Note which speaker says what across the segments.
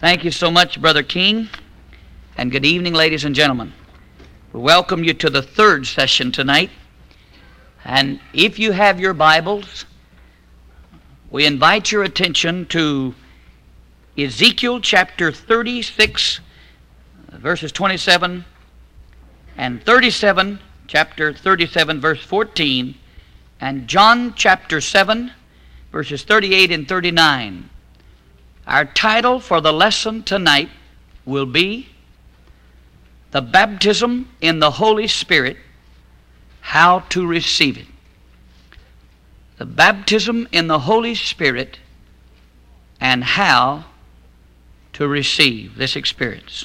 Speaker 1: Thank you so much, Brother King, and good evening, ladies and gentlemen. We welcome you to the third session tonight, and if you have your Bibles, we invite your attention to Ezekiel chapter 36, verses 27 and 37, chapter 37, verse 14, and John chapter 7, verses 38 and 39. Our title for the lesson tonight will be The Baptism in the Holy Spirit, How to Receive It. The baptism in the Holy Spirit and how to receive this experience.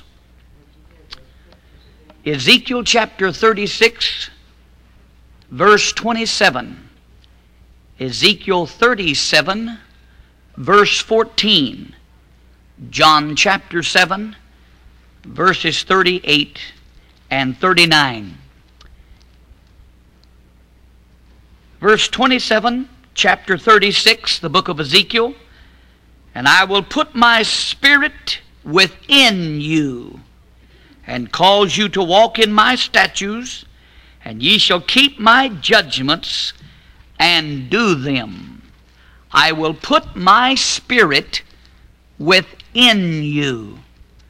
Speaker 1: Ezekiel chapter 36, verse 27. Ezekiel 37, verse 14. John chapter 7, verses 38 and 39. Verse 27, chapter 36, the book of Ezekiel. And I will put my spirit within you, and cause you to walk in my statutes, and ye shall keep my judgments and do them. I will put my spirit within you.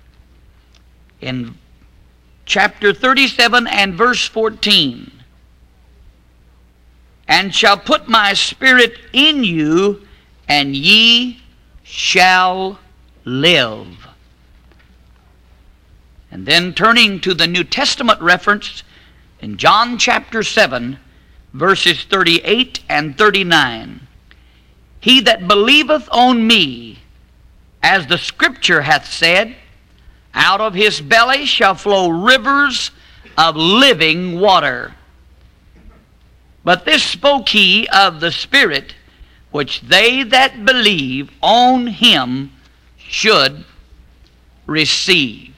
Speaker 1: In chapter 37 and verse 14, and shall put my spirit in you, and ye shall live. And then turning to the New Testament reference in John chapter 7, verses 38 and 39. He that believeth on me, as the Scripture hath said, out of his belly shall flow rivers of living water. But this spoke he of the Spirit, which they that believe on him should receive.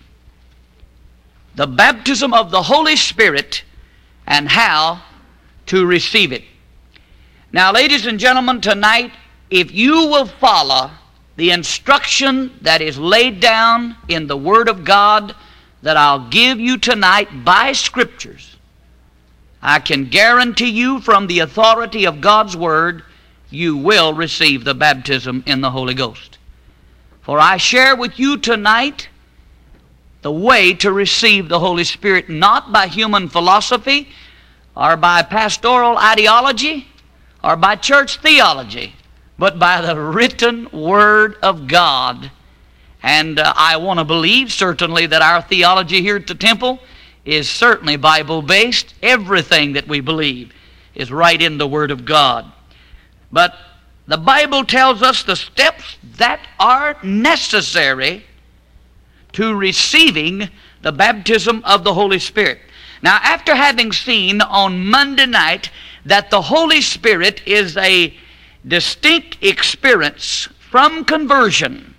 Speaker 1: The baptism of the Holy Spirit and how to receive it. Now, ladies and gentlemen, tonight, if you will follow the instruction that is laid down in the Word of God that I'll give you tonight by Scriptures, I can guarantee you from the authority of God's Word, you will receive the baptism in the Holy Ghost. For I share with you tonight the way to receive the Holy Spirit, not by human philosophy or by pastoral ideology or by church theology, but by the written Word of God. And I want to believe certainly that our theology here at the temple is certainly Bible-based. Everything that we believe is right in the Word of God. But the Bible tells us the steps that are necessary to receiving the baptism of the Holy Spirit. Now, after having seen on Monday night that the Holy Spirit is a distinct experience from conversion,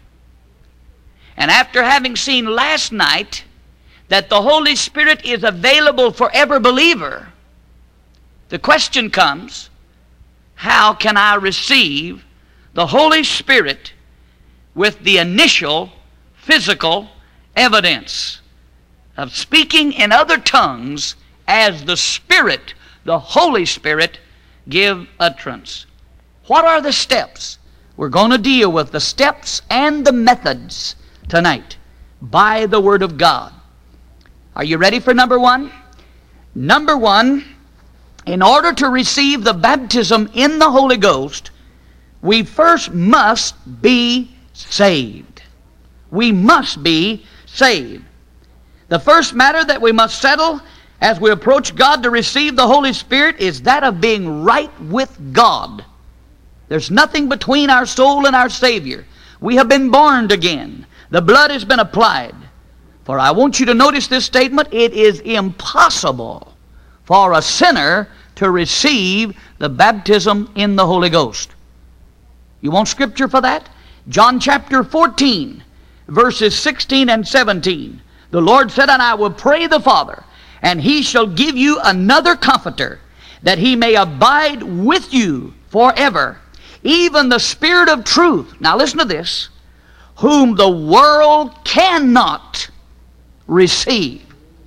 Speaker 1: and after having seen last night that the Holy Spirit is available for every believer, the question comes, how can I receive the Holy Spirit with the initial physical evidence of speaking in other tongues as the Spirit, the Holy Spirit, give utterance? What are the steps? We're going to deal with the steps and the methods tonight by the Word of God. Are you ready for number one? Number one, in order to receive the baptism in the Holy Ghost, we first must be saved. We must be saved. The first matter that we must settle as we approach God to receive the Holy Spirit is that of being right with God. There's nothing between our soul and our Savior. We have been born again. The blood has been applied. For I want you to notice this statement: it is impossible for a sinner to receive the baptism in the Holy Ghost. You want scripture for that? John chapter 14, verses 16 and 17. The Lord said, and I will pray the Father, and He shall give you another Comforter, that He may abide with you forever, even the Spirit of truth. Now listen to this. whom the world cannot receive.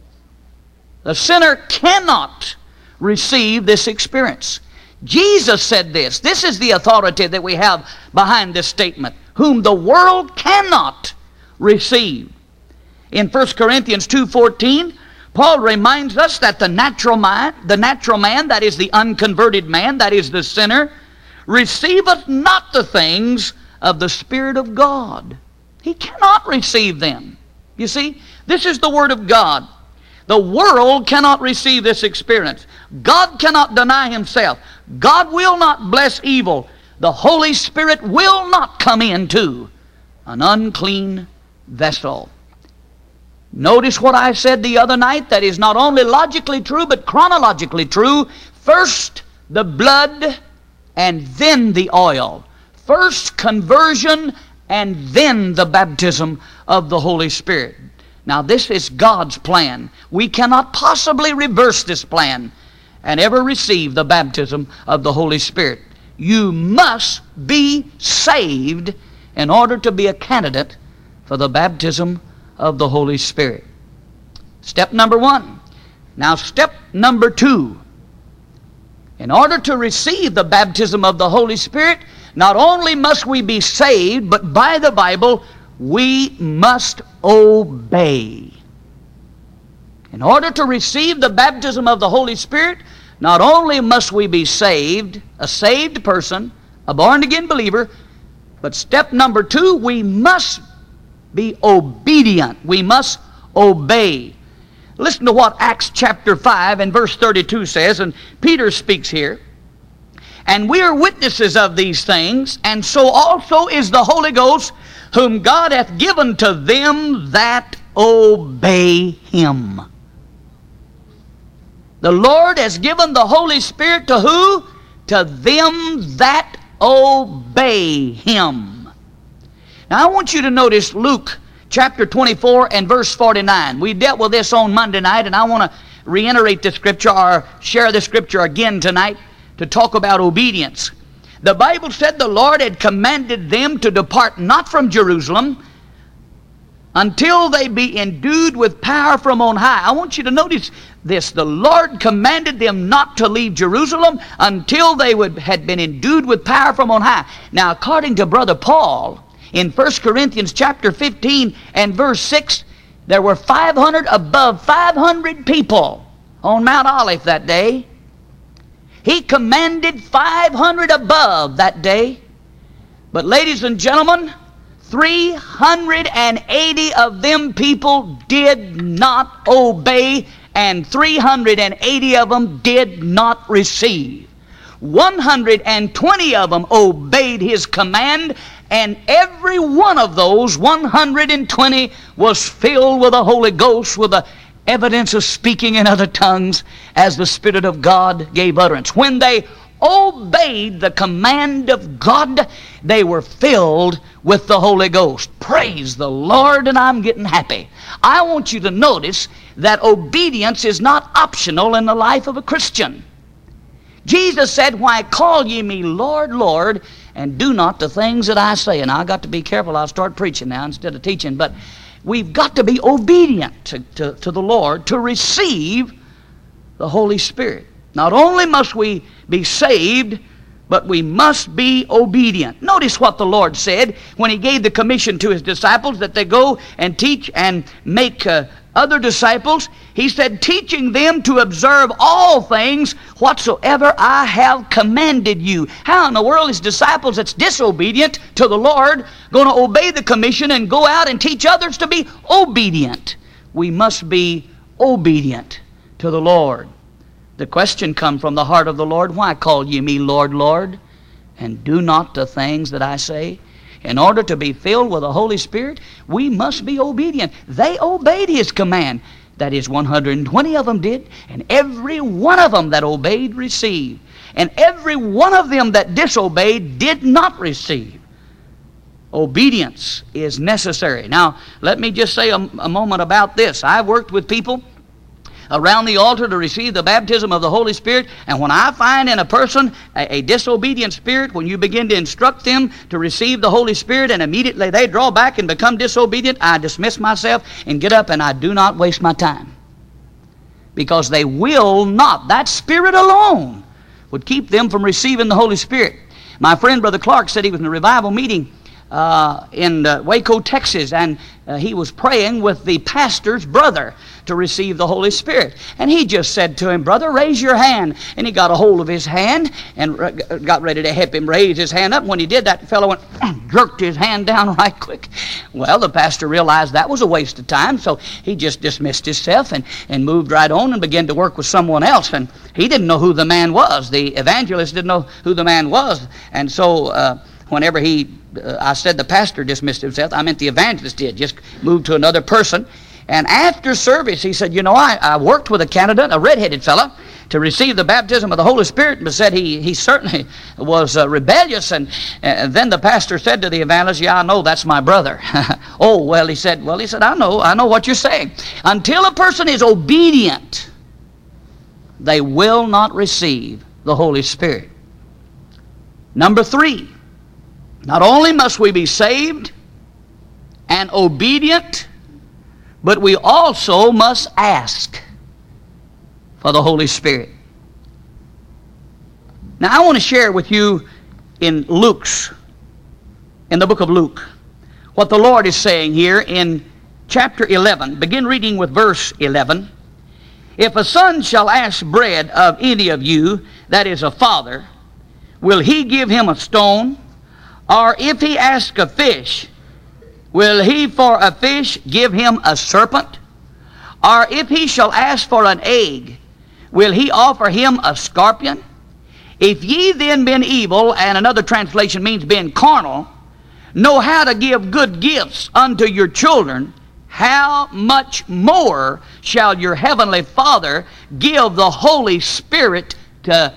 Speaker 1: The sinner cannot receive this experience. Jesus said this. This is the authority that we have behind this statement. Whom the world cannot receive. In 1 Corinthians 2:14, Paul reminds us that the natural man, that is the unconverted man, that is the sinner, receiveth not the things of the Spirit of God. He cannot receive them. You see, this is the Word of God. The world cannot receive this experience. God cannot deny Himself. God will not bless evil. The Holy Spirit will not come into an unclean vessel. Notice what I said the other night, that is not only logically true, but chronologically true. First the blood, and then the oil. First conversion, and then the baptism of the Holy Spirit. Now this is God's plan. We cannot possibly reverse this plan and ever receive the baptism of the Holy Spirit. You must be saved in order to be a candidate for the baptism of the Holy Spirit. Step number one. Now step number two. In order to receive the baptism of the Holy Spirit, not only must we be saved, but by the Bible, we must obey. In order to receive the baptism of the Holy Spirit, not only must we be saved, a saved person, a born-again believer, but step number two, we must be obedient. We must obey. Listen to what Acts chapter 5 and verse 32 says, and Peter speaks here. And we are witnesses of these things, and so also is the Holy Ghost, whom God hath given to them that obey Him. The Lord has given the Holy Spirit to who? To them that obey Him. Now I want you to notice Luke chapter 24 and verse 49. We dealt with this on Monday night, and I want to reiterate the scripture or share the scripture again tonight to talk about obedience. The Bible said the Lord had commanded them to depart not from Jerusalem until they be endued with power from on high. I want you to notice this. The Lord commanded them not to leave Jerusalem until they had been endued with power from on high. Now, according to Brother Paul, in 1 Corinthians chapter 15 and verse 6, there were above 500 people on Mount Olive that day. He commanded 500 above that day. But ladies and gentlemen, 380 of them people did not obey, and 380 of them did not receive. 120 of them obeyed His command, and every one of those 120 was filled with the Holy Ghost, with the evidence of speaking in other tongues as the Spirit of God gave utterance. When they obeyed the command of God, they were filled with the Holy Ghost. Praise the Lord, and I'm getting happy. I want you to notice that obedience is not optional in the life of a Christian. Jesus said, "Why call ye me Lord, Lord, and do not the things that I say?" And I've got to be careful. I'll start preaching now instead of teaching. But we've got to be obedient to the Lord to receive the Holy Spirit. Not only must we be saved, but we must be obedient. Notice what the Lord said when He gave the commission to His disciples that they go and teach and make other disciples. He said, teaching them to observe all things whatsoever I have commanded you. How in the world is disciples that's disobedient to the Lord going to obey the commission and go out and teach others to be obedient? We must be obedient to the Lord. The question comes from the heart of the Lord, "Why call ye me Lord, Lord, and do not the things that I say?" In order to be filled with the Holy Spirit, we must be obedient. They obeyed His command. That is, 120 of them did, and every one of them that obeyed received. And every one of them that disobeyed did not receive. Obedience is necessary. Now, let me just say a moment about this. I've worked with people around the altar to receive the baptism of the Holy Spirit. And when I find in a person a disobedient spirit, when you begin to instruct them to receive the Holy Spirit and immediately they draw back and become disobedient, I dismiss myself and get up, and I do not waste my time. Because they will not. That spirit alone would keep them from receiving the Holy Spirit. My friend Brother Clark said he was in a revival meeting in Waco, Texas, and he was praying with the pastor's brother to receive the Holy Spirit. And he just said to him, "Brother, raise your hand." And he got a hold of his hand and got ready to help him raise his hand up. When he did that, the fellow went, jerked his hand down right quick. Well, the pastor realized that was a waste of time, so he just dismissed himself and moved right on and began to work with someone else. And he didn't know who the man was. The evangelist didn't know who the man was. And so whenever I said the pastor dismissed himself, I meant the evangelist did, just moved to another person. And after service, he said, "You know, I worked with a candidate, a red-headed fellow, to receive the baptism of the Holy Spirit," but said he certainly was rebellious. And then the pastor said to the evangelist, "Yeah, I know, that's my brother." "Oh, well," he said, "I know what you're saying. Until a person is obedient, they will not receive the Holy Spirit." Number 3, not only must we be saved and obedient, but we also must ask for the Holy Spirit. Now, I want to share with you in the book of Luke, what the Lord is saying here in chapter 11. Begin reading with verse 11. "If a son shall ask bread of any of you that is a father, will he give him a stone? Or if he ask a fish, will he for a fish give him a serpent? Or if he shall ask for an egg, will he offer him a scorpion? If ye then, being evil," and another translation means being carnal, "know how to give good gifts unto your children, how much more shall your heavenly Father give the Holy Spirit to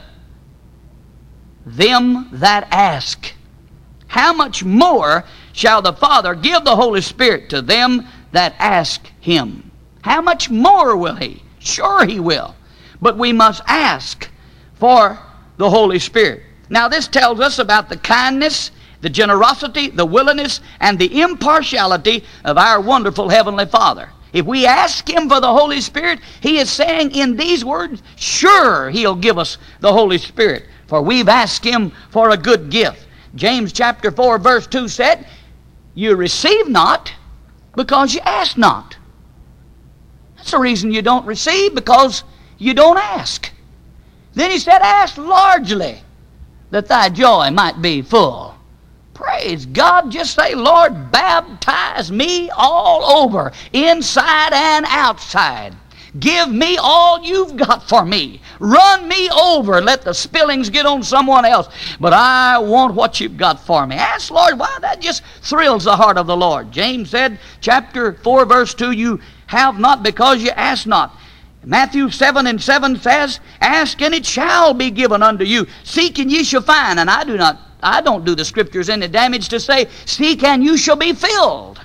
Speaker 1: them that ask?" How much more shall the Father give the Holy Spirit to them that ask Him? How much more will He? Sure He will. But we must ask for the Holy Spirit. Now this tells us about the kindness, the generosity, the willingness, and the impartiality of our wonderful Heavenly Father. If we ask Him for the Holy Spirit, He is saying in these words, sure He'll give us the Holy Spirit, for we've asked Him for a good gift. James chapter 4 verse 2 said, "You receive not because you ask not." That's the reason you don't receive, because you don't ask. Then he said, "Ask largely, that thy joy might be full." Praise God. Just say, "Lord, baptize me all over, inside and outside. Give me all you've got for me. Run me over. Let the spillings get on someone else. But I want what you've got for me." Ask, Lord. Why? That just thrills the heart of the Lord. James said, chapter 4, verse 2, "You have not because you ask not." Matthew 7:7 says, "Ask and it shall be given unto you. Seek and ye shall find." And I don't do the Scriptures any damage to say, "Seek and you shall be filled."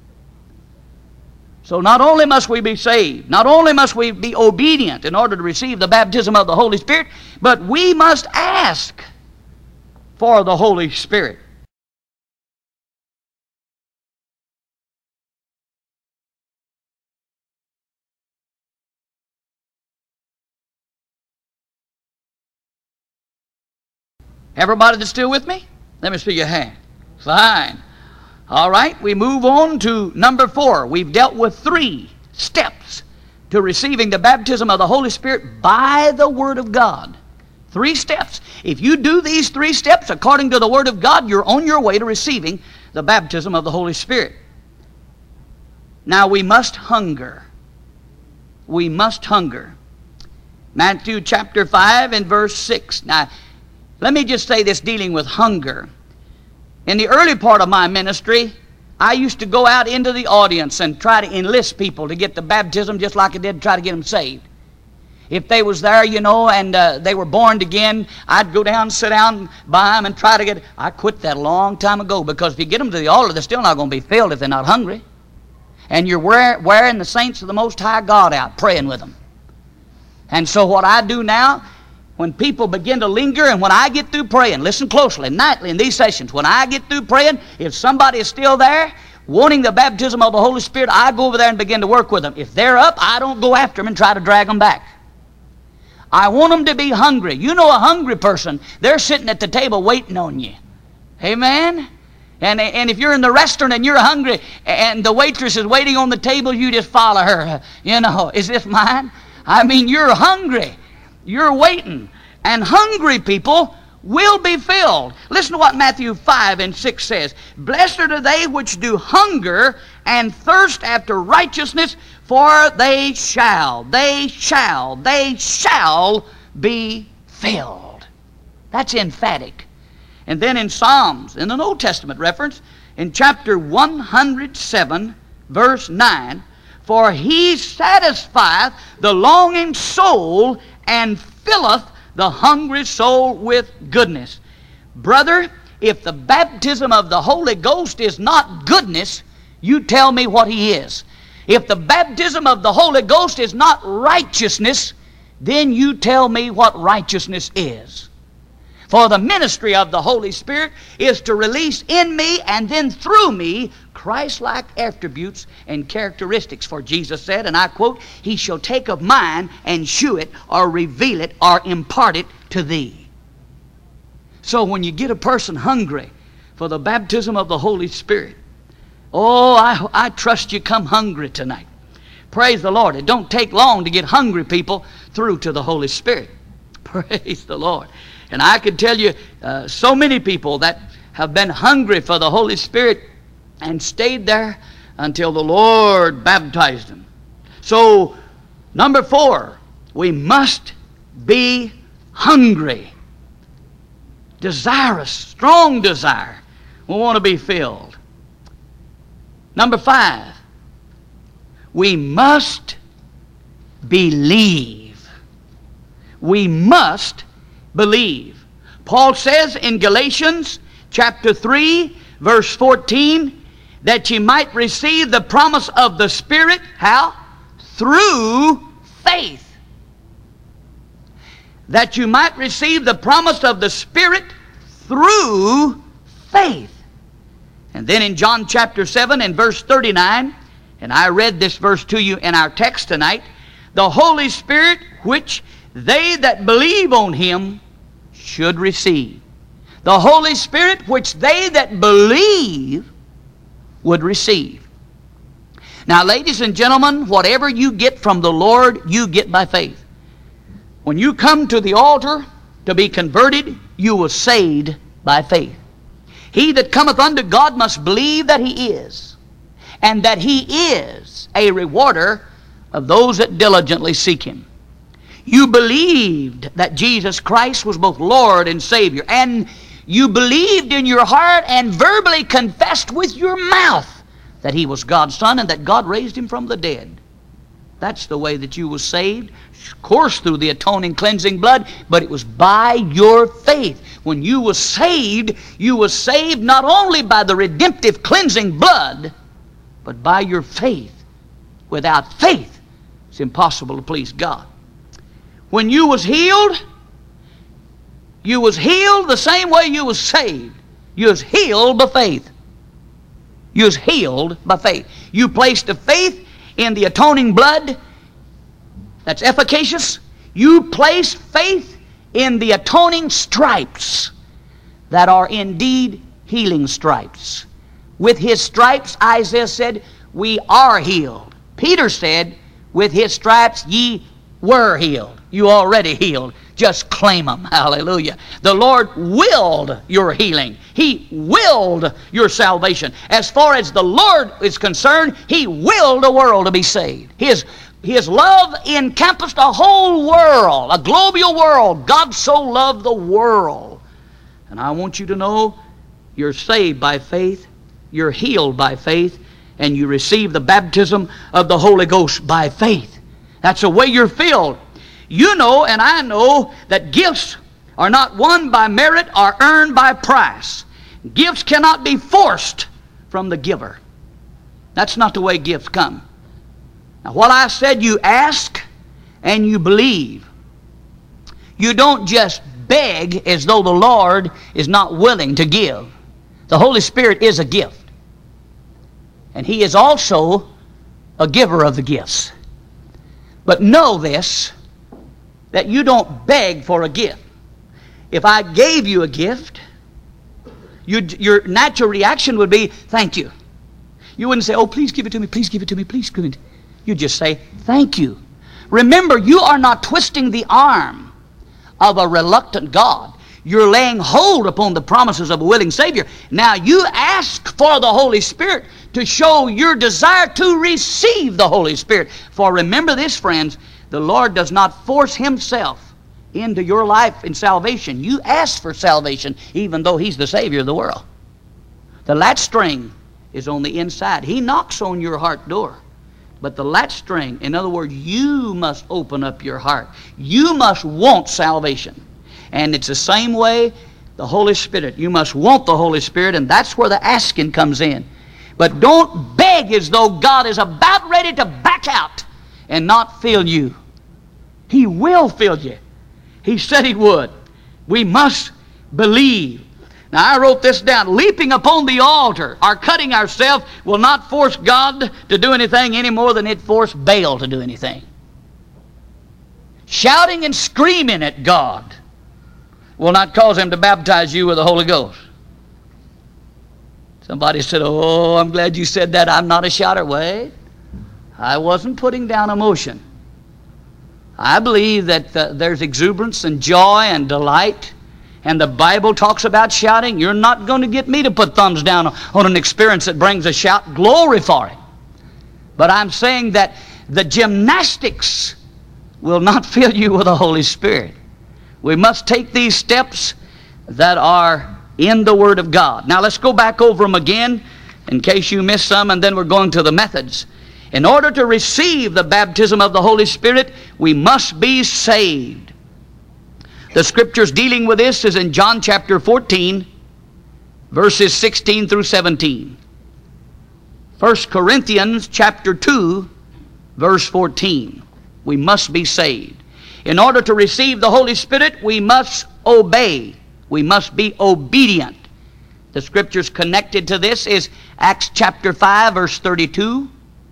Speaker 1: So not only must we be saved, not only must we be obedient in order to receive the baptism of the Holy Spirit, but we must ask for the Holy Spirit. Everybody that's still with me? Let me see your hand. Fine. All right, we move on to number 4. We've dealt with 3 steps to receiving the baptism of the Holy Spirit by the Word of God. 3 steps. If you do these 3 steps according to the Word of God, you're on your way to receiving the baptism of the Holy Spirit. Now we must hunger. We must hunger. Matthew chapter 5 and verse 6. Now, let me just say this dealing with hunger. In the early part of my ministry, I used to go out into the audience and try to enlist people to get the baptism just like I did try to get them saved. If they was there, you know, and they were born again, I'd go down, sit down by them and try to get... I quit that a long time ago, because if you get them to the altar, they're still not going to be filled if they're not hungry. And you're wearing the saints of the Most High God out, praying with them. And so what I do now, when people begin to linger and when I get through praying, listen closely, nightly in these sessions, when I get through praying, if somebody is still there, wanting the baptism of the Holy Spirit, I go over there and begin to work with them. If they're up, I don't go after them and try to drag them back. I want them to be hungry. You know a hungry person, they're sitting at the table waiting on you. Amen? And if you're in the restaurant and you're hungry and the waitress is waiting on the table, you just follow her. You know, is this mine? I mean, you're hungry. You're waiting. And hungry people will be filled. Listen to what Matthew 5:6 says. Blessed are they which do hunger and thirst after righteousness, for they shall be filled. That's emphatic. And then in Psalms, in an Old Testament reference, in chapter 107, verse 9, for he satisfieth the longing soul and filleth the hungry soul with goodness. Brother, if the baptism of the Holy Ghost is not goodness, you tell me what he is. If the baptism of the Holy Ghost is not righteousness, then you tell me what righteousness is. For the ministry of the Holy Spirit is to release in me and then through me Christ-like attributes and characteristics. For Jesus said, and I quote, he shall take of mine and shew it or reveal it or impart it to thee. So when you get a person hungry for the baptism of the Holy Spirit, oh, I trust you come hungry tonight. Praise the Lord. It don't take long to get hungry people through to the Holy Spirit. Praise the Lord. And I could tell you so many people that have been hungry for the Holy Spirit and stayed there until the Lord baptized them. So, number 4, we must be hungry, desirous, strong desire. We want to be filled. Number 5, we must believe. We must believe. Paul says in Galatians chapter 3, verse 14, that ye might receive the promise of the Spirit, how? Through faith. That you might receive the promise of the Spirit through faith. And then in John chapter 7 and verse 39, and I read this verse to you in our text tonight, the Holy Spirit which they that believe on him should receive. The Holy Spirit which they that believe would receive. Now, ladies and gentlemen, whatever you get from the Lord, you get by faith. When you come to the altar to be converted, you were saved by faith. He that cometh unto God must believe that he is, and that he is a rewarder of those that diligently seek him. You believed that Jesus Christ was both Lord and Savior, and you believed in your heart and verbally confessed with your mouth that he was God's Son and that God raised him from the dead. That's the way that you were saved. Of course, through the atoning, cleansing blood, but it was by your faith. When you were saved not only by the redemptive cleansing blood, but by your faith. Without faith, it's impossible to please God. When you was healed the same way you was saved. You was healed by faith. You was healed by faith. You placed a faith in the atoning blood that's efficacious. You place faith in the atoning stripes that are indeed healing stripes. With his stripes, Isaiah said, we are healed. Peter said, with his stripes ye were healed. You already healed. Just claim them. Hallelujah. The Lord willed your healing. He willed your salvation. As far as the Lord is concerned, he willed the world to be saved. His love encompassed a whole world, a global world. God so loved the world. And I want you to know you're saved by faith, you're healed by faith, and you receive the baptism of the Holy Ghost by faith. That's the way you're filled. You know and I know that gifts are not won by merit or earned by price. Gifts cannot be forced from the giver. That's not the way gifts come. Now what I said, you ask and you believe. You don't just beg as though the Lord is not willing to give. The Holy Spirit is a gift. And He is also a giver of the gifts. But know this, that you don't beg for a gift. If I gave you a gift, your natural reaction would be, thank you. You wouldn't say, oh, please give it to me, please give it to me, please give it. You'd just say, thank you. Remember, you are not twisting the arm of a reluctant God. You're laying hold upon the promises of a willing Savior. Now you ask for the Holy Spirit to show your desire to receive the Holy Spirit. For remember this, friends, the Lord does not force Himself into your life in salvation. You ask for salvation even though He's the Savior of the world. The latch string is on the inside. He knocks on your heart door. But the latch string, in other words, you must open up your heart. You must want salvation. And it's the same way the Holy Spirit. You must want the Holy Spirit, and that's where the asking comes in. But don't beg as though God is about ready to back out and not fill you. He will fill you. He said He would. We must believe. Now I wrote this down. Leaping upon the altar or cutting ourselves will not force God to do anything any more than it forced Baal to do anything. Shouting and screaming at God will not cause Him to baptize you with the Holy Ghost. Somebody said, oh, I'm glad you said that. I'm not a shouter. Wait. I wasn't putting down emotion. I believe that there's exuberance and joy and delight. And the Bible talks about shouting. You're not going to get me to put thumbs down on an experience that brings a shout. Glory for it. But I'm saying that the gymnastics will not fill you with the Holy Spirit. We must take these steps that are in the Word of God. Now let's go back over them again in case you missed some, and then we're going to the methods. In order to receive the baptism of the Holy Spirit, we must be saved. The scriptures dealing with this is in John chapter 14, verses 16 through 17. 1 Corinthians chapter 2, verse 14. We must be saved. In order to receive the Holy Spirit, we must obey. We must be obedient. The scriptures connected to this is Acts chapter 5, verse 32.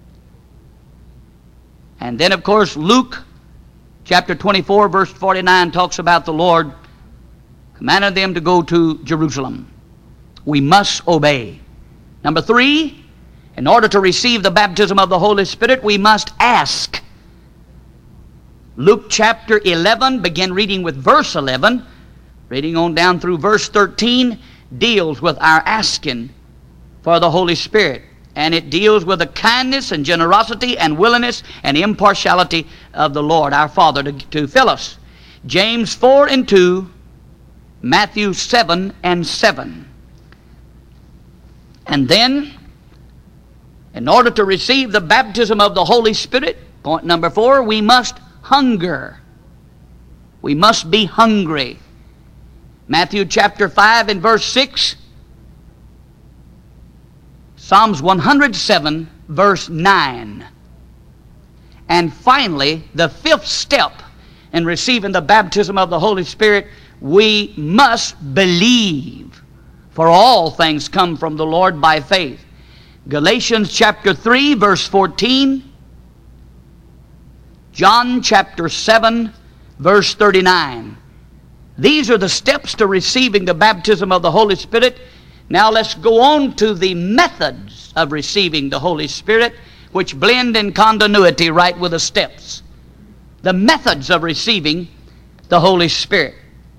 Speaker 1: And then, of course, Luke chapter 24, verse 49 talks about the Lord commanded them to go to Jerusalem. We must obey. Number 3, in order to receive the baptism of the Holy Spirit, we must ask. Luke chapter 11, begin reading with verse 11, reading on down through verse 13, deals with our asking for the Holy Spirit. And it deals with the kindness and generosity and willingness and impartiality of the Lord, our Father, to fill us. James 4 and 2, Matthew 7 and 7. And then, in order to receive the baptism of the Holy Spirit, point number 4, we must hunger. We must be hungry. Matthew chapter 5 and verse 6, Psalms 107, verse 9. And finally, the 5th step in receiving the baptism of the Holy Spirit, we must believe. For all things come from the Lord by faith. Galatians chapter 3, verse 14. John chapter 7, verse 39. These are the steps to receiving the baptism of the Holy Spirit. Now let's go on to the methods of receiving the Holy Spirit, which blend in continuity right with the steps. The methods of receiving the Holy Spirit.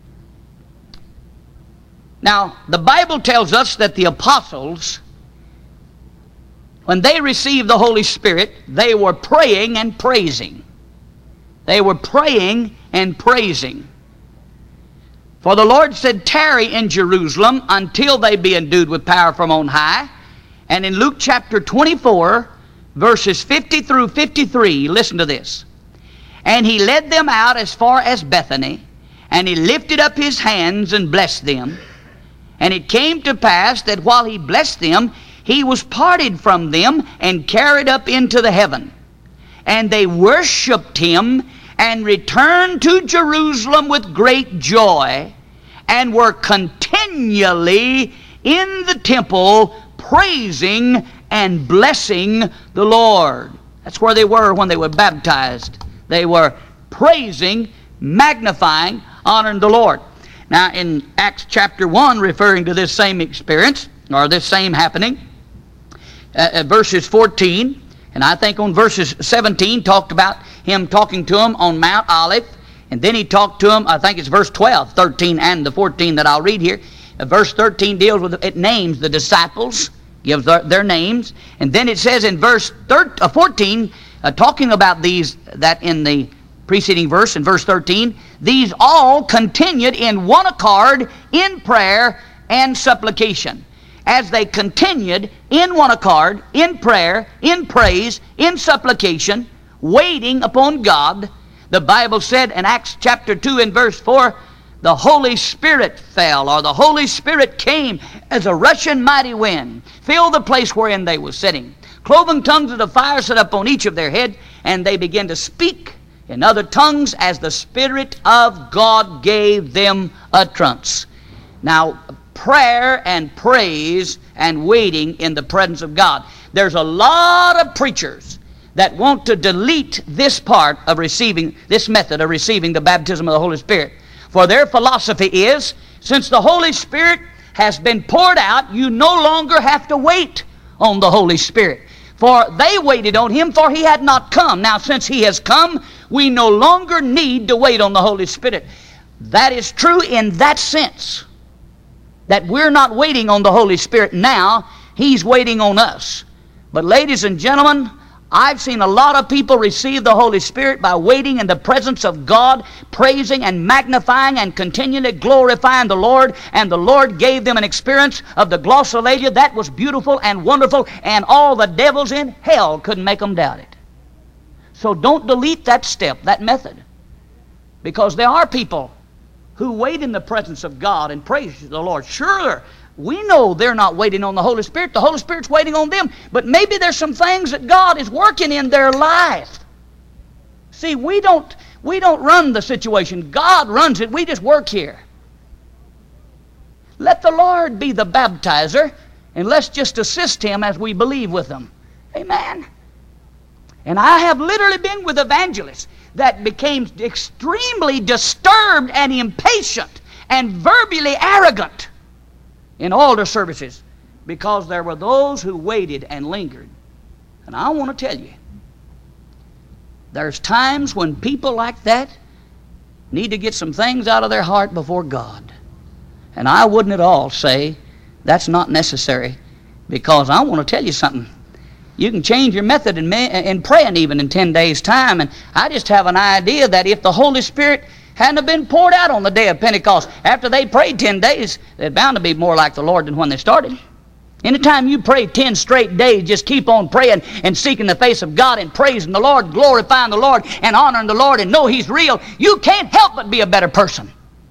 Speaker 1: Now, the Bible tells us that the apostles, when they received the Holy Spirit, they were praying and praising. They were praying and praising. For the Lord said, tarry in Jerusalem until they be endued with power from on high. And in Luke chapter 24, verses 50 through 53, listen to this. And He led them out as far as Bethany, and He lifted up His hands and blessed them. And it came to pass that while He blessed them, He was parted from them and carried up into the heaven. And they worshipped Him and returned to Jerusalem with great joy, and were continually in the temple praising and blessing the Lord. That's where they were when they were baptized. They were praising, magnifying, honoring the Lord. Now in Acts chapter 1, referring to this same experience, or this same happening, verses 14, and I think on verses 17, talked about him talking to them on Mount Olive. And then he talked to them, I think it's verse 12, 13, and the 14 that I'll read here. Verse 13 deals with, it names the disciples, gives their names. And then it says in verse 14, talking about these, that in the preceding verse, in verse 13, these all continued in one accord in prayer and supplication. As they continued in one accord, in prayer, in praise, in supplication, waiting upon God, the Bible said in Acts chapter 2 and verse 4, the Holy Spirit fell, or the Holy Spirit came as a rushing mighty wind, filled the place wherein they were sitting. Cloven tongues of the fire set up on each of their head, and they began to speak in other tongues as the Spirit of God gave them utterance. Now, prayer and praise and waiting in the presence of God. There's a lot of preachers that want to delete this part of receiving, this method of receiving the baptism of the Holy Spirit. For their philosophy is, since the Holy Spirit has been poured out, you no longer have to wait on the Holy Spirit. For they waited on Him, for He had not come. Now, since He has come, we no longer need to wait on the Holy Spirit. That is true in that sense, that we're not waiting on the Holy Spirit now. He's waiting on us. But ladies and gentlemen, I've seen a lot of people receive the Holy Spirit by waiting in the presence of God, praising and magnifying and continually glorifying the Lord. And the Lord gave them an experience of the glossolalia that was beautiful and wonderful, and all the devils in hell couldn't make them doubt it. So don't delete that step, that method. Because there are people who wait in the presence of God and praise the Lord. Sure, we know they're not waiting on the Holy Spirit. The Holy Spirit's waiting on them. But maybe there's some things that God is working in their life. See, we don't run the situation. God runs it. We just work here. Let the Lord be the baptizer, and let's just assist Him as we believe with Him. Amen. And I have literally been with evangelists that became extremely disturbed and impatient and verbally arrogant in altar services because there were those who waited and lingered. And I want to tell you, there's times when people like that need to get some things out of their heart before God. And I wouldn't at all say that's not necessary, because I want to tell you something. You can change your method in praying even in 10 days' time. And I just have an idea that if the Holy Spirit hadn't been poured out on the day of Pentecost, after they prayed 10 days, they're bound to be more like the Lord than when they started. Anytime you pray 10 straight days, just keep on praying and seeking the face of God and praising the Lord, glorifying the Lord and honoring the Lord and know He's real, you can't help but be a better person.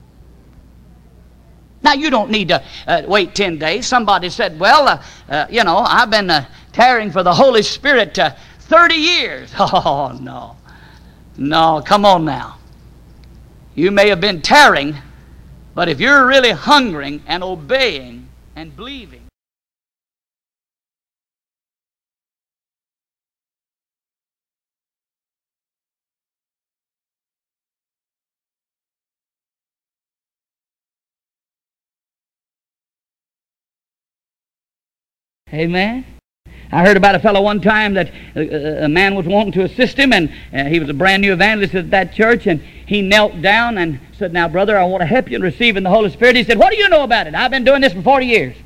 Speaker 1: Now, you don't need to wait 10 days. Somebody said, well, I've been tarrying for the Holy Spirit 30 years. Oh, no. No, come on now. You may have been tarrying, but if you're really hungering and obeying and believing, amen. I heard about a fellow one time that a man was wanting to assist him, and he was a brand new evangelist at that church, and he knelt down and said, now, brother, I want to help you in receiving the Holy Spirit. He said, what do you know about it? I've been doing this for 40 years.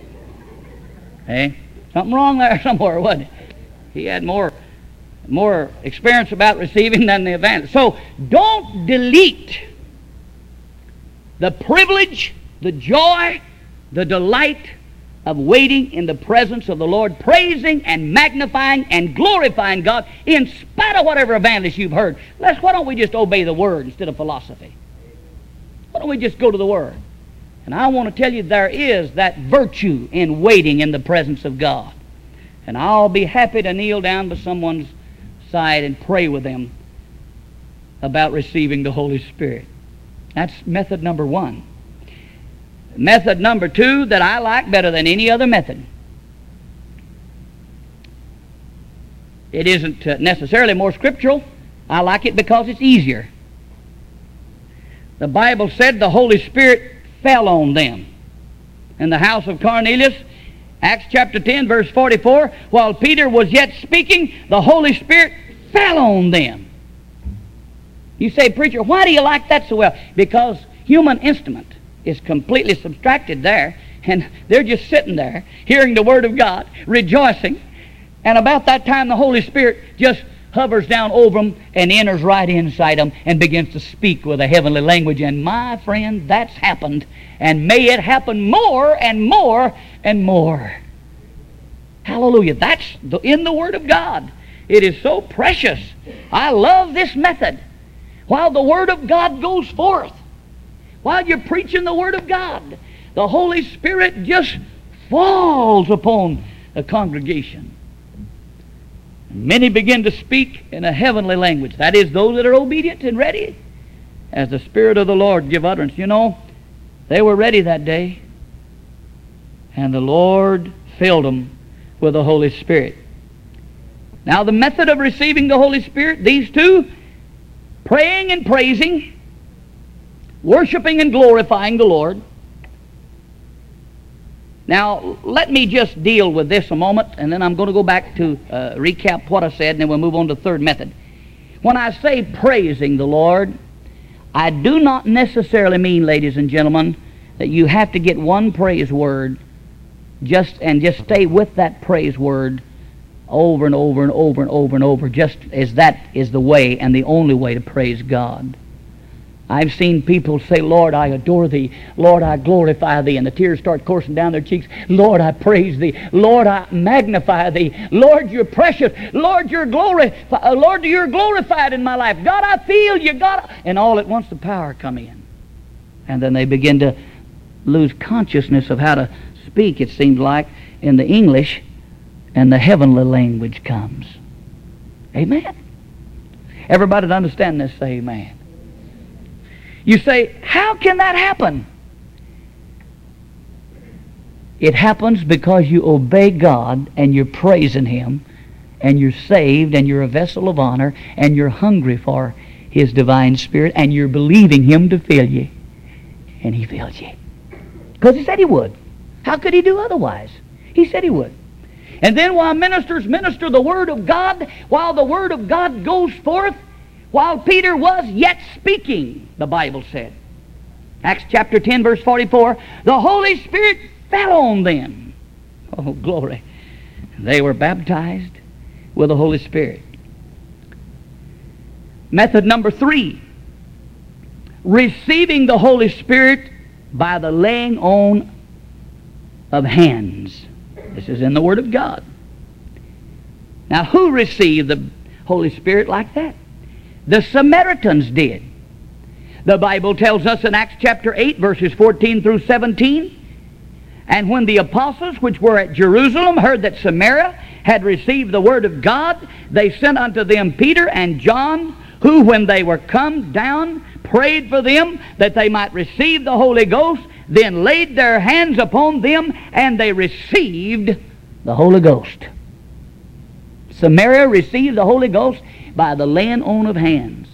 Speaker 1: Hey, something wrong there somewhere, wasn't it? He had more experience about receiving than the evangelist. So don't delete the privilege, the joy, the delight of waiting in the presence of the Lord, praising and magnifying and glorifying God in spite of whatever evangelist you've heard. Why don't we just obey the Word instead of philosophy? Why don't we just go to the Word? And I want to tell you, there is that virtue in waiting in the presence of God. And I'll be happy to kneel down by someone's side and pray with them about receiving the Holy Spirit. That's method number one. Method number two that I like better than any other method. It isn't necessarily more scriptural. I like it because it's easier. The Bible said the Holy Spirit fell on them. In the house of Cornelius, Acts chapter 10, verse 44, while Peter was yet speaking, the Holy Spirit fell on them. You say, preacher, why do you like that so well? Because human instrument is completely subtracted there, and they're just sitting there, hearing the Word of God, rejoicing, and about that time the Holy Spirit just hovers down over them and enters right inside them and begins to speak with a heavenly language. And my friend, that's happened, and may it happen more and more and more. Hallelujah. That's in the Word of God. It is so precious. I love this method. While the Word of God goes forth, while you're preaching the Word of God, the Holy Spirit just falls upon the congregation. Many begin to speak in a heavenly language. That is, those that are obedient and ready, as the Spirit of the Lord give utterance. You know, they were ready that day, and the Lord filled them with the Holy Spirit. Now, the method of receiving the Holy Spirit, these two, praying and praising, worshiping and glorifying the Lord. Now, let me just deal with this a moment, and then I'm going to go back to recap what I said, and then we'll move on to the third method. When I say praising the Lord, I do not necessarily mean, ladies and gentlemen, that you have to get one praise word just stay with that praise word over and over and over and over and over, just as that is the way and the only way to praise God. I've seen people say, Lord, I adore Thee. Lord, I glorify Thee. And the tears start coursing down their cheeks. Lord, I praise Thee. Lord, I magnify Thee. Lord, You're precious. Lord, You're Lord, You're glorified in my life. God, I feel You. God, and all at once the power come in. And then they begin to lose consciousness of how to speak, it seems like, in the English, and the heavenly language comes. Amen. Everybody that understands this, say amen. You say, how can that happen? It happens because you obey God and you're praising Him and you're saved and you're a vessel of honor and you're hungry for His divine Spirit and you're believing Him to fill you. And He fills you. Because He said He would. How could He do otherwise? He said He would. And then while ministers minister the Word of God, while the Word of God goes forth, while Peter was yet speaking, the Bible said, Acts chapter 10, verse 44, the Holy Spirit fell on them. Oh, glory. They were baptized with the Holy Spirit. Method number 3, receiving the Holy Spirit by the laying on of hands. This is in the Word of God. Now, who received the Holy Spirit like that? The Samaritans did. The Bible tells us in Acts chapter 8, verses 14 through 17, and when the apostles which were at Jerusalem heard that Samaria had received the Word of God, they sent unto them Peter and John, who, when they were come down, prayed for them that they might receive the Holy Ghost, then laid their hands upon them, and they received the Holy Ghost. Samaria received the Holy Ghost by the laying on of hands.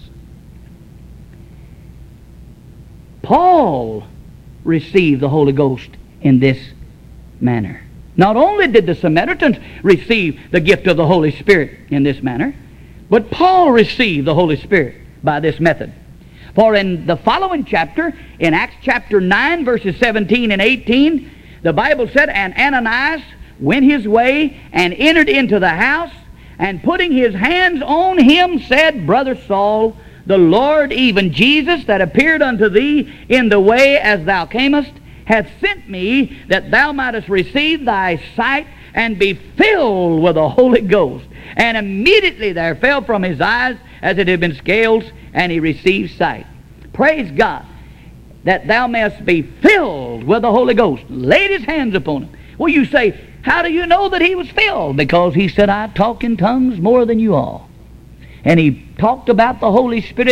Speaker 1: Paul received the Holy Ghost in this manner. Not only did the Samaritans receive the gift of the Holy Spirit in this manner, but Paul received the Holy Spirit by this method. For in the following chapter, in Acts chapter 9, verses 17 and 18, the Bible said, and Ananias went his way and entered into the house, and putting his hands on him said, Brother Saul, the Lord, even Jesus, that appeared unto thee in the way as thou camest, hath sent me that thou mightest receive thy sight and be filled with the Holy Ghost. And immediately there fell from his eyes as it had been scales, and he received sight. Praise God, that thou mayest be filled with the Holy Ghost. Laid his hands upon him. Well, you say, how do you know that he was filled? Because he said, I talk in tongues more than you all. And he talked about the Holy Spirit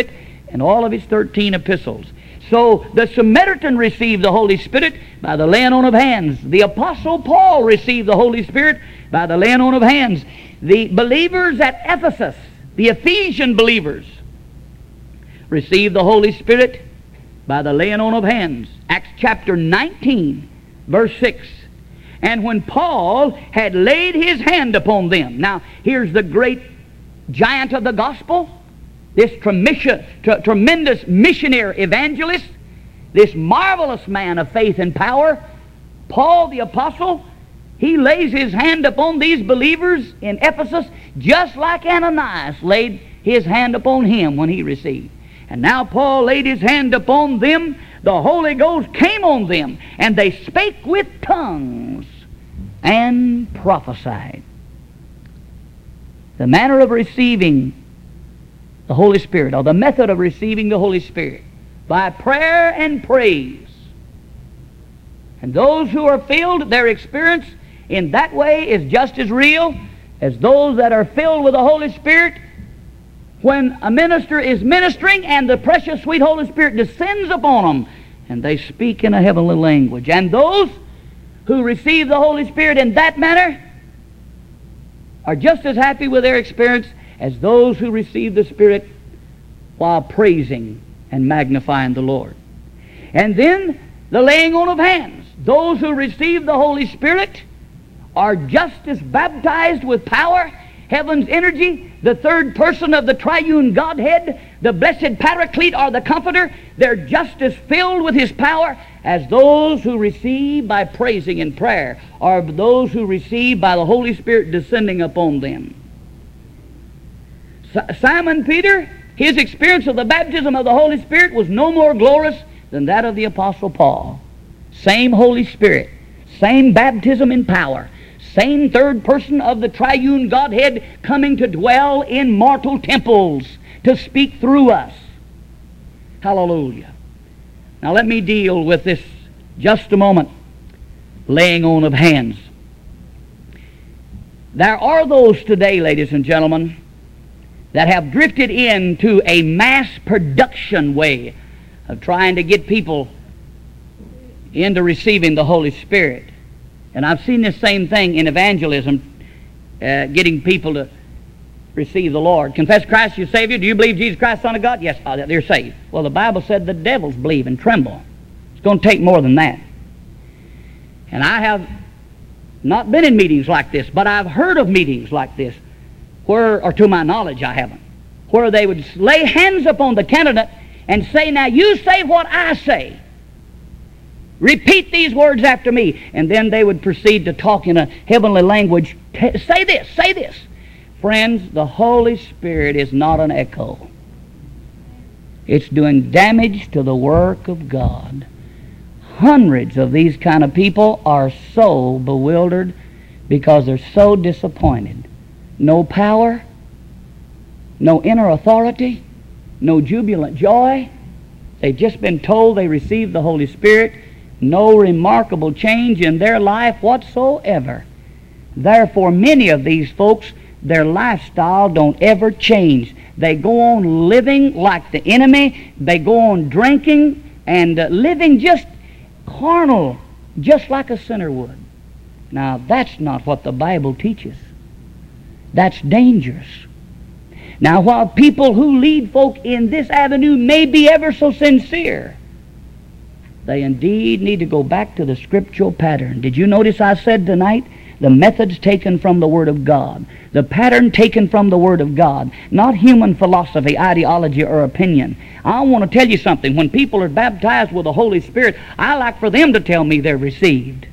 Speaker 1: and all of his 13 epistles. So the Samaritan received the Holy Spirit by the laying on of hands. The Apostle Paul received the Holy Spirit by the laying on of hands. The believers at Ephesus, the Ephesian believers, received the Holy Spirit by the laying on of hands. Acts chapter 19, verse 6. And when Paul had laid his hand upon them. Now, here's the great giant of the gospel, this tremendous missionary evangelist, this marvelous man of faith and power, Paul the apostle. He lays his hand upon these believers in Ephesus just like Ananias laid his hand upon him when he received. And now Paul laid his hand upon them, the Holy Ghost came on them, and they spake with tongues and prophesied. The manner of receiving the Holy Spirit, or the method of receiving the Holy Spirit, by prayer and praise. And those who are filled, their experience in that way is just as real as those that are filled with the Holy Spirit when a minister is ministering and the precious sweet Holy Spirit descends upon them and they speak in a heavenly language. And those who receive the Holy Spirit in that manner are just as happy with their experience as those who receive the Spirit while praising and magnifying the Lord. And then the laying on of hands. Those who receive the Holy Spirit are just as baptized with power, heaven's energy, the third person of the triune Godhead, the blessed Paraclete or the Comforter. They're just as filled with His power as those who receive by praising in prayer, or those who receive by the Holy Spirit descending upon them. Simon Peter, his experience of the baptism of the Holy Spirit was no more glorious than that of the Apostle Paul. Same Holy Spirit, same baptism in power, same third person of the triune Godhead coming to dwell in mortal temples to speak through us. Hallelujah. Now let me deal with this just a moment. Laying on of hands. There are those today, ladies and gentlemen, that have drifted into a mass production way of trying to get people into receiving the Holy Spirit. And I've seen this same thing in evangelism, getting people to receive the Lord. Confess Christ your Savior. Do you believe Jesus Christ, Son of God? Yes, they're saved. Well, the Bible said the devils believe and tremble. It's going to take more than that. And I have not been in meetings like this, but I've heard of meetings like this, where, or to my knowledge I haven't, where they would lay hands upon the candidate and say, now you say what I say. Repeat these words after me. And then they would proceed to talk in a heavenly language. Say this, say this. Friends, the Holy Spirit is not an echo. It's doing damage to the work of God. Hundreds of these kind of people are so bewildered because they're so disappointed. No power, no inner authority, no jubilant joy. They've just been told they received the Holy Spirit. No remarkable change in their life whatsoever. Therefore, many of these folks, their lifestyle don't ever change. They go on living like the enemy. They go on drinking and living just carnal, just like a sinner would. Now, that's not what the Bible teaches. That's dangerous. Now, while people who lead folk in this avenue may be ever so sincere, they indeed need to go back to the scriptural pattern. Did you notice I said tonight, the methods taken from the Word of God, the pattern taken from the Word of God, not human philosophy, ideology, or opinion. I want to tell you something. When people are baptized with the Holy Spirit, I like for them to tell me they're received.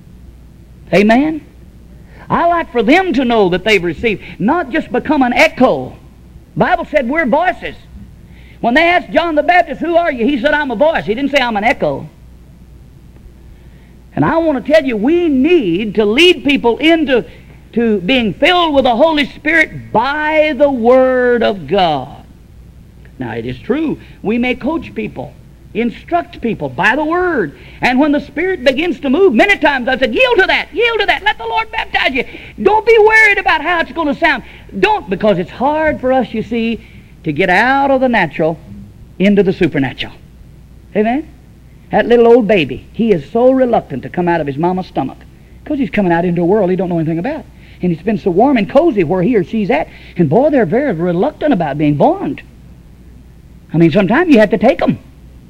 Speaker 1: Amen? I like for them to know that they've received, not just become an echo. The Bible said we're voices. When they asked John the Baptist, who are you? He said, I'm a voice. He didn't say I'm an echo. And I want to tell you, we need to lead people into being filled with the Holy Spirit by the Word of God. Now, it is true, we may coach people, instruct people by the Word. And when the Spirit begins to move, many times I said, yield to that, let the Lord baptize you. Don't be worried about how it's going to sound. Don't, because it's hard for us, you see, to get out of the natural into the supernatural. Amen? That little old baby, he is so reluctant to come out of his mama's stomach because he's coming out into a world he don't know anything about. And it's been so warm and cozy where he or she's at. And boy, they're very reluctant about being born. I mean, sometimes you have to take them.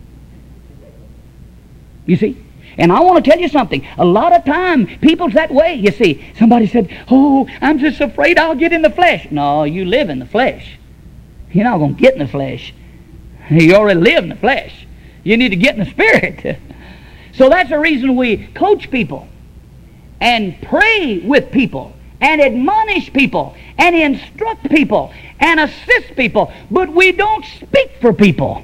Speaker 1: You see? And I want to tell you something. A lot of time, people's that way. You see, somebody said, oh, I'm just afraid I'll get in the flesh. No, you live in the flesh. You're not going to get in the flesh. You already live in the flesh. You need to get in the spirit. So that's the reason we coach people and pray with people and admonish people and instruct people and assist people, but we don't speak for people.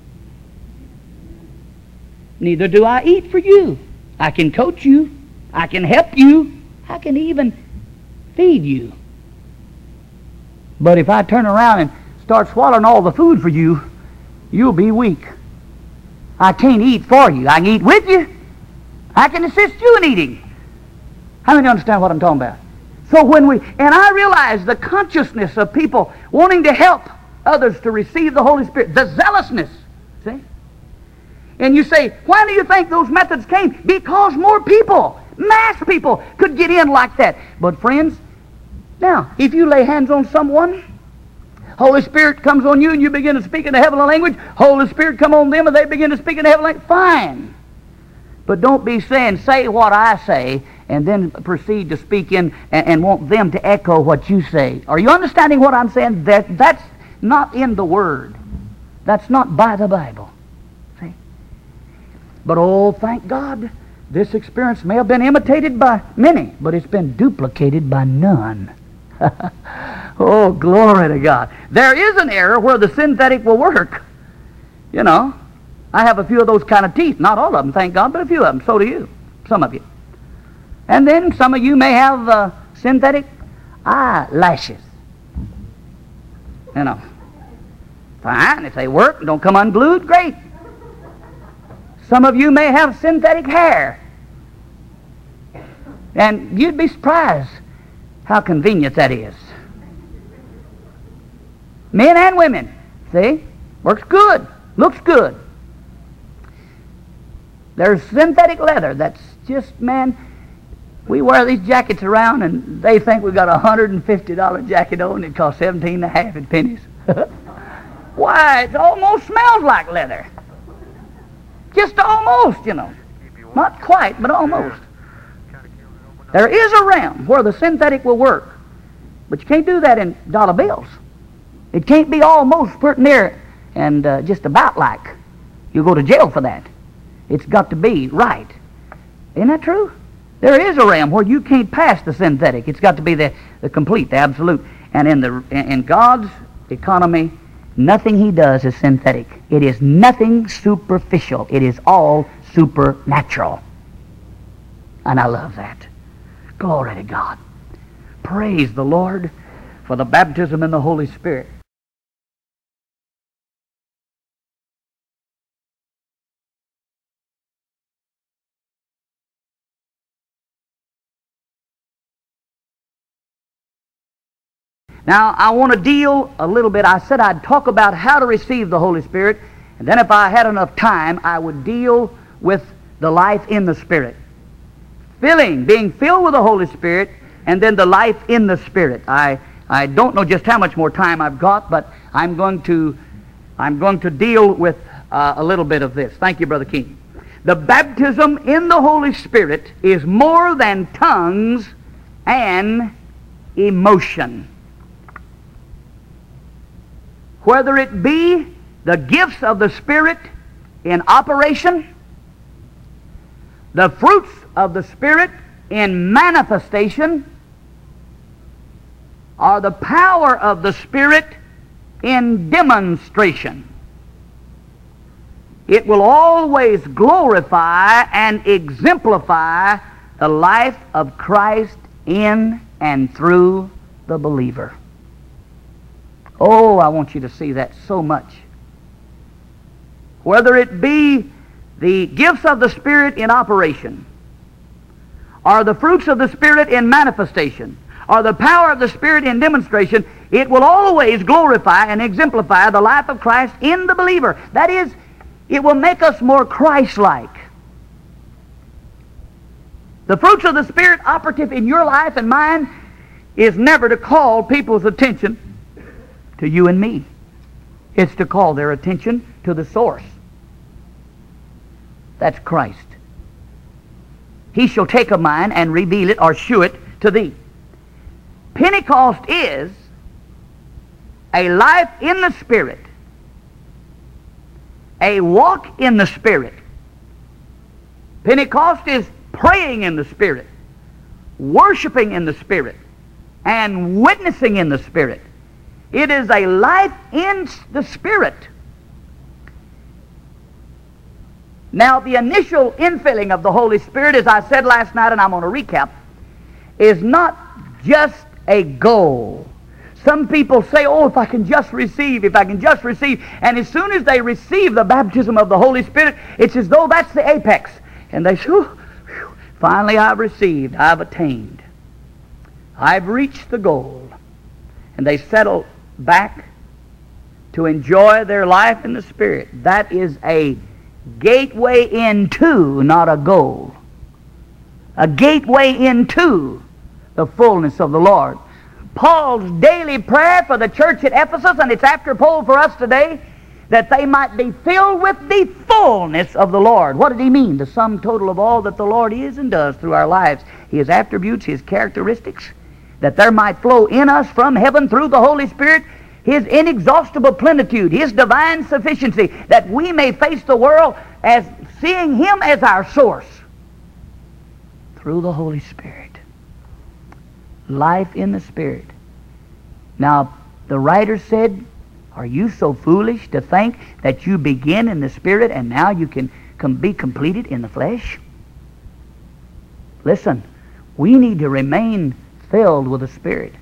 Speaker 1: Neither do I eat for you. I can coach you. I can help you. I can even feed you. But if I turn around and start swallowing all the food for you, you'll be weak. I can't eat for you. I can eat with you. I can assist you in eating. How many understand what I'm talking about? So and I realize the consciousness of people wanting to help others to receive the Holy Spirit, the zealousness, see? And you say, why do you think those methods came? Because more people, mass people, could get in like that. But friends, now, if you lay hands on someone, Holy Spirit comes on you and you begin to speak in a heavenly language, Holy Spirit come on them and they begin to speak in a heavenly language, fine. But don't be saying, say what I say, and then proceed to speak in and want them to echo what you say. Are you understanding what I'm saying? That's not in the Word. That's not by the Bible. See? But oh, thank God, this experience may have been imitated by many, but it's been duplicated by none. Oh, glory to God. There is an era where the synthetic will work. You know, I have a few of those kind of teeth. Not all of them, thank God, but a few of them. So do you. Some of you. And then some of you may have synthetic eyelashes. You know. Fine. If they work and don't come unglued, great. Some of you may have synthetic hair. And you'd be surprised how convenient that is. Men and women. See? Works good. Looks good. There's synthetic leather that's just, man, we wear these jackets around and they think we've got a $150 jacket on and it costs 17 and a half in pennies. Why, it almost smells like leather. Just almost, you know. Not quite, but almost. There is a realm where the synthetic will work, but you can't do that in dollar bills. It can't be almost pretty near and just about like. You'll go to jail for that. It's got to be right. Isn't that true? There is a realm where you can't pass the synthetic. It's got to be the complete, the absolute. And in God's economy, nothing He does is synthetic. It is nothing superficial. It is all supernatural. And I love that. Glory to God. Praise the Lord for the baptism in the Holy Spirit. Now, I want to deal a little bit. I said I'd talk about how to receive the Holy Spirit, and then if I had enough time, I would deal with the life in the Spirit. Being filled with the Holy Spirit, and then the life in the Spirit. I don't know just how much more time I've got, but I'm going to deal with a little bit of this. Thank you, Brother King. The baptism in the Holy Spirit is more than tongues and emotion. Whether it be the gifts of the Spirit in operation, the fruits of the Spirit in manifestation, or the power of the Spirit in demonstration, it will always glorify and exemplify the life of Christ in and through the believer. Oh, I want you to see that so much. Whether it be the gifts of the Spirit in operation, or the fruits of the Spirit in manifestation, or the power of the Spirit in demonstration, It will always glorify and exemplify the life of Christ in the believer. That is, it will make us more Christ-like. The fruits of the Spirit operative in your life and mine is never to call people's attention to you and me. It's to call their attention to the source. That's Christ. He shall take of mine and reveal it or shew it to thee. Pentecost is a life in the Spirit, a walk in the Spirit. Pentecost is praying in the Spirit, worshiping in the Spirit, and witnessing in the Spirit. It is a life in the Spirit. Now, the initial infilling of the Holy Spirit, as I said last night, and I'm going to recap, is not just a goal. Some people say, oh, if I can just receive, and as soon as they receive the baptism of the Holy Spirit, it's as though that's the apex. And they say, finally I've received, I've attained, I've reached the goal. And they settle back to enjoy their life in the Spirit. That is a gateway into, not a goal. A gateway into the fullness of the Lord. Paul's daily prayer for the church at Ephesus, and it's apropos for us today, that they might be filled with the fullness of the Lord. What did he mean? The sum total of all that the Lord is and does through our lives. His attributes, His characteristics, that there might flow in us from heaven through the Holy Spirit His inexhaustible plenitude, His divine sufficiency, that we may face the world as seeing Him as our source through the Holy Spirit. Life in the Spirit. Now, the writer said, are you so foolish to think that you begin in the Spirit and now you can be completed in the flesh? Listen, we need to remain filled with the Spirit.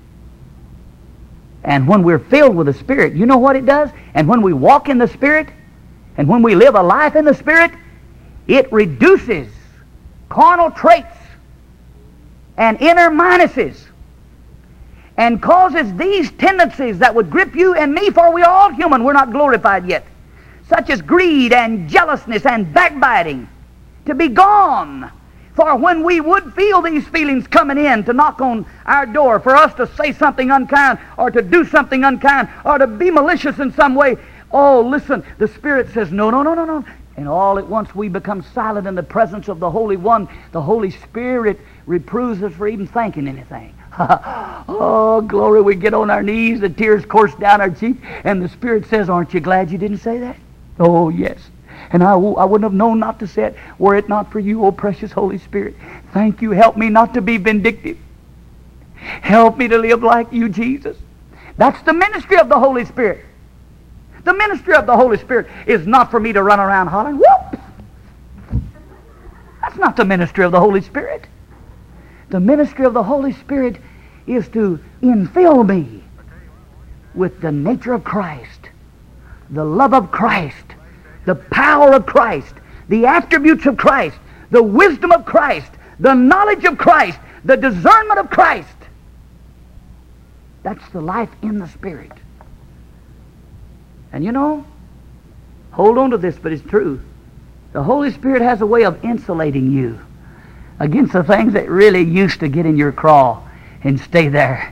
Speaker 1: And when we're filled with the Spirit, you know what it does? And when we walk in the Spirit, and when we live a life in the Spirit, it reduces carnal traits and inner minuses, and causes these tendencies that would grip you and me, for we are all human, we're not glorified yet, such as greed and jealousness and backbiting, to be gone. For when we would feel these feelings coming in to knock on our door, for us to say something unkind, or to do something unkind, or to be malicious in some way, oh, listen, the Spirit says, no, no, no, no, no. And all at once we become silent in the presence of the Holy One. The Holy Spirit reproves us for even thinking anything. Oh, glory, we get on our knees, the tears course down our cheek, and the Spirit says, aren't you glad you didn't say that? Oh, yes. And I wouldn't have known not to say it were it not for you, oh precious Holy Spirit. Thank you. Help me not to be vindictive. Help me to live like you, Jesus. That's the ministry of the Holy Spirit. The ministry of the Holy Spirit is not for me to run around hollering, whoop! That's not the ministry of the Holy Spirit. The ministry of the Holy Spirit is to infill me with the nature of Christ, the love of Christ, the power of Christ, the attributes of Christ, the wisdom of Christ, the knowledge of Christ, the discernment of Christ. That's the life in the Spirit. And you know, hold on to this, but it's true. The Holy Spirit has a way of insulating you against the things that really used to get in your craw and stay there.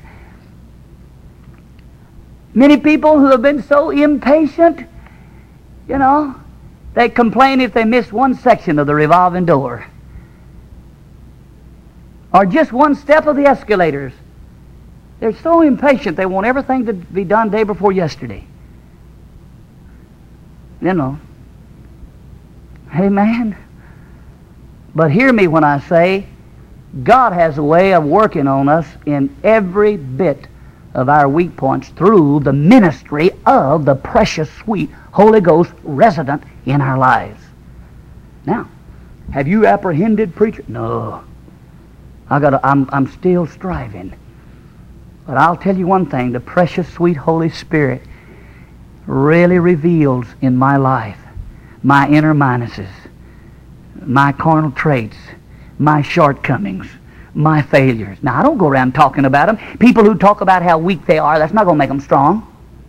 Speaker 1: Many people who have been so impatient, you know, they complain if they miss one section of the revolving door, or just one step of the escalators. They're so impatient they want everything to be done day before yesterday. You know. Amen. But hear me when I say, God has a way of working on us in every bit of our weak points through the ministry of the precious, sweet Holy Ghost resident in our lives. Now, have you apprehended, preacher? No. I'm still striving. But I'll tell you one thing, the precious, sweet Holy Spirit really reveals in my life my inner minuses, my carnal traits, my shortcomings,
Speaker 2: my failures. Now, I don't go around talking about them. People who talk about how weak they are, that's not going to make them strong.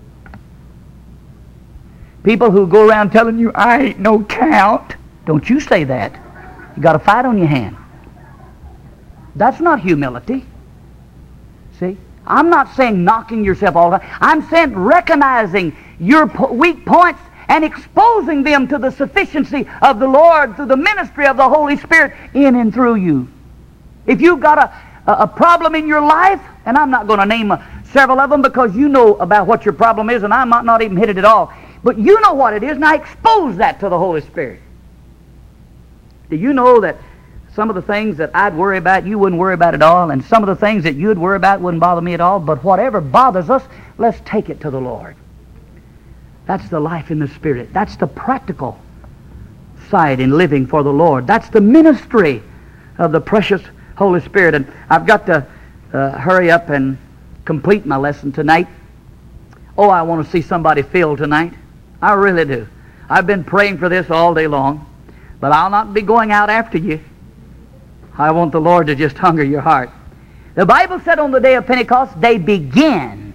Speaker 2: People who go around telling you, I ain't no count. Don't you say that. You got a fight on your hand. That's not humility. See? I'm not saying knocking yourself all the time. I'm saying recognizing your weak points and exposing them to the sufficiency of the Lord through the ministry of the Holy Spirit in and through you. If you've got a problem in your life, and I'm not going to name several of them because you know about what your problem is, and I might not even hit it at all, but you know what it is, and I expose that to the Holy Spirit. Do you know that some of the things that I'd worry about, you wouldn't worry about at all, and some of the things that you'd worry about wouldn't bother me at all, but whatever bothers us, let's take it to the Lord. That's the life in the Spirit. That's the practical side in living for the Lord. That's the ministry of the precious Holy Spirit. And I've got to hurry up and complete my lesson tonight. Oh, I want to see somebody filled tonight. I really do. I've been praying for this all day long, but I'll not be going out after you. I want the Lord to just hunger your heart. The Bible said on the day of Pentecost, they began.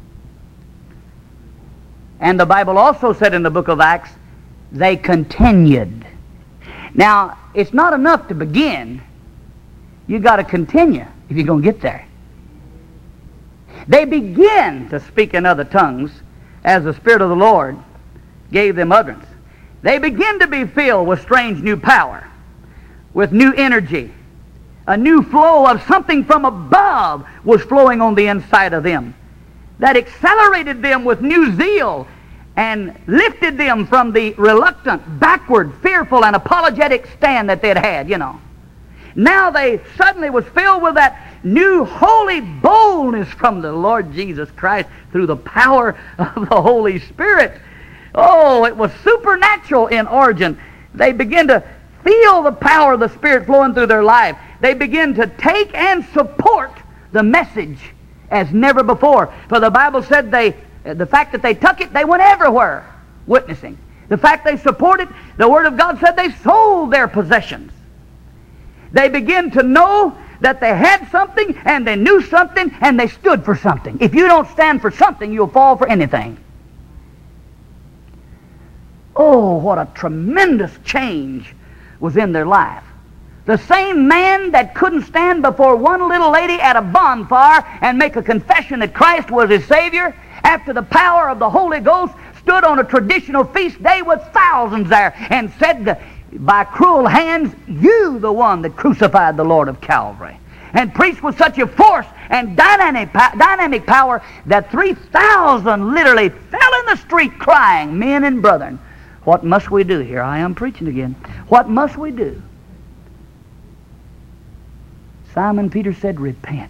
Speaker 2: And the Bible also said in the book of Acts, they continued. Now, it's not enough to begin. You've got to continue if you're going to get there. They began to speak in other tongues as the Spirit of the Lord gave them utterance. They began to be filled with strange new power, with new energy. A new flow of something from above was flowing on the inside of them that accelerated them with new zeal and lifted them from the reluctant, backward, fearful, and apologetic stand that they'd had, you know. Now they suddenly was filled with that new holy boldness from the Lord Jesus Christ through the power of the Holy Spirit. Oh, it was supernatural in origin. They began to feel the power of the Spirit flowing through their life. They begin to take and support the message as never before. For the Bible said the fact that they took it, they went everywhere witnessing. The fact they supported, the Word of God said they sold their possessions. They begin to know that they had something and they knew something and they stood for something. If you don't stand for something, you'll fall for anything. Oh, what a tremendous change was in their life. The same man that couldn't stand before one little lady at a bonfire and make a confession that Christ was his Savior, after the power of the Holy Ghost, stood on a traditional feast day with thousands there and said, by cruel hands, you the one that crucified the Lord of Calvary. And preached with such a force and dynamic power that 3,000 literally fell in the street crying, men and brethren, what must we do? Here I am preaching again. What must we do? Simon Peter said, repent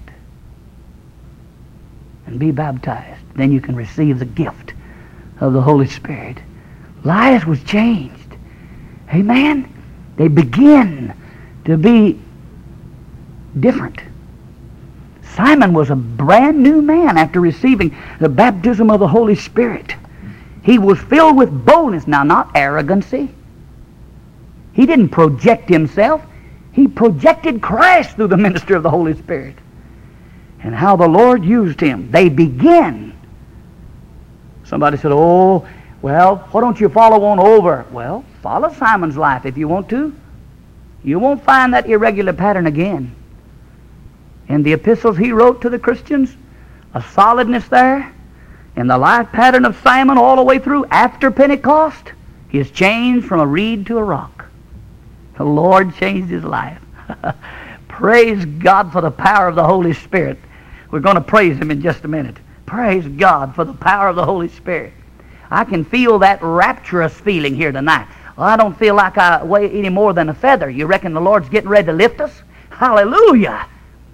Speaker 2: and be baptized. Then you can receive the gift of the Holy Spirit. Lives was changed. Amen? They begin to be different. Simon was a brand new man after receiving the baptism of the Holy Spirit. He was filled with boldness. Now, not arrogancy. He didn't project himself. He projected Christ through the ministry of the Holy Spirit. And how the Lord used him. They begin. Somebody said, oh, well, why don't you follow on over? Well, follow Simon's life if you want to. You won't find that irregular pattern again. In the epistles he wrote to the Christians, a solidness there. In the life pattern of Simon all the way through after Pentecost, he is changed from a reed to a rock. The Lord changed his life. Praise God for the power of the Holy Spirit. We're going to praise him in just a minute. Praise God for the power of the Holy Spirit. I can feel that rapturous feeling here tonight. Well, I don't feel like I weigh any more than a feather. You reckon the Lord's getting ready to lift us? Hallelujah!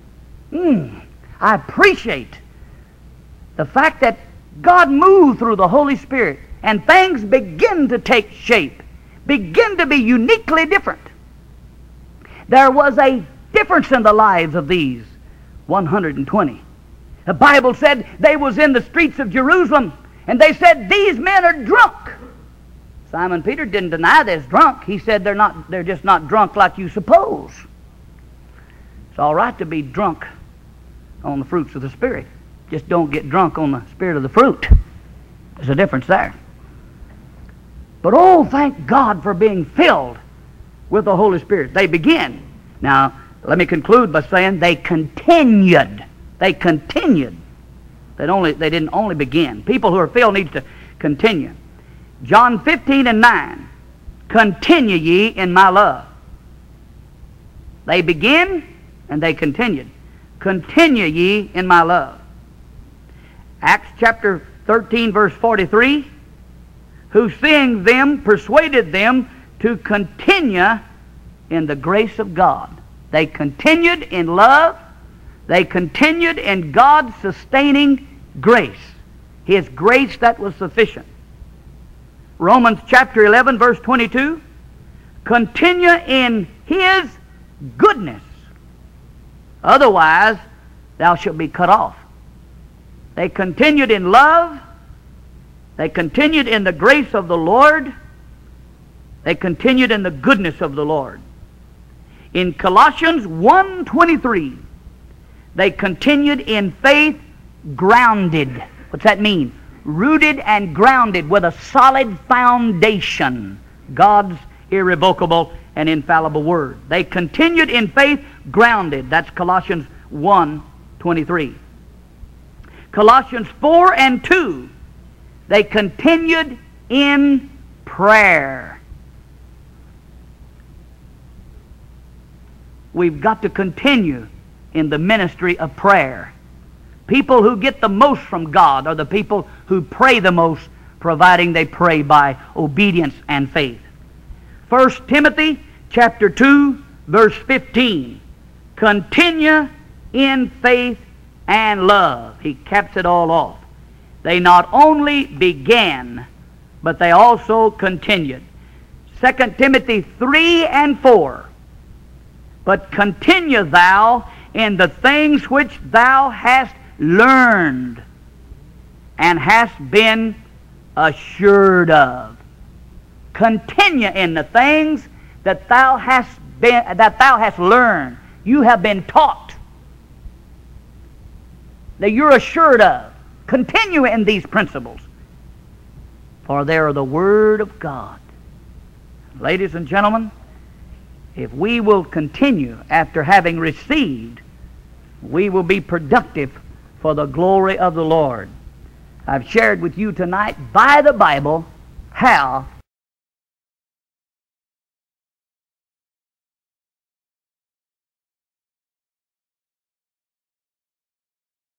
Speaker 2: I appreciate the fact that God moved through the Holy Spirit and things begin to take shape, begin to be uniquely different. There was a difference in the lives of these 120. The Bible said they was in the streets of Jerusalem and they said, these men are drunk. Simon Peter didn't deny they're drunk. He said they're just not drunk like you suppose. It's all right to be drunk on the fruits of the Spirit. Just don't get drunk on the spirit of the fruit. There's a difference there. But oh, thank God for being filled with the Holy Spirit. They begin. Now, let me conclude by saying they continued. They continued. They didn't only begin. People who are filled need to continue. John 15:9. Continue ye in my love. They begin and they continued. Continue ye in my love. Acts chapter 13 verse 43. Who seeing them persuaded them to continue in the grace of God. They continued in love. They continued in God's sustaining grace. His grace that was sufficient. Romans chapter 11 verse 22. Continue in His goodness. Otherwise, thou shalt be cut off. They continued in love. They continued in the grace of the Lord. They continued in the goodness of the Lord. In Colossians 1:23, they continued in faith grounded. What's that mean? Rooted and grounded with a solid foundation. God's irrevocable and infallible Word. They continued in faith grounded. That's Colossians 1:23. Colossians 4:2, they continued in prayer. We've got to continue in the ministry of prayer. People who get the most from God are the people who pray the most, providing they pray by obedience and faith. 1 Timothy chapter 2, verse 15. Continue in faith and love. He caps it all off. They not only began, but they also continued. 2 Timothy 3:4. But continue thou in the things which thou hast learned and hast been assured of. Continue in the things that thou hast learned. You have been taught, that you're assured of. Continue in these principles, for they are the Word of God. Ladies and gentlemen, if we will continue after having received, we will be productive for the glory of the Lord. I've shared with you tonight by the Bible how